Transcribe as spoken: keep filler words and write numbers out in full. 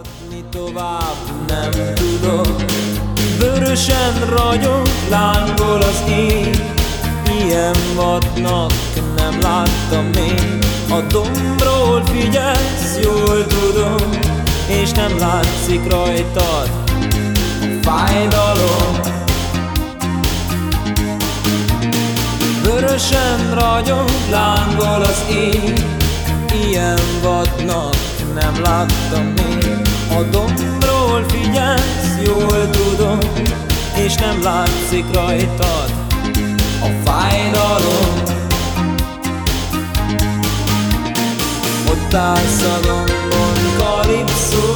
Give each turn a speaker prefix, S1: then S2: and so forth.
S1: Haladni tovább nem tudok, vörösen ragyog, lángol az ég. Ilyen vadnak nem láttam még. A dombról figyelsz, jól tudom, és nem látszik rajtad a fájdalom. Vörösen ragyog, lángol az ég. Ilyen vadnak nem láttam még. A dombról figyelsz, jól tudom, és nem látszik rajtad a fájdalom. Ott állsz a dombon, kalipszó,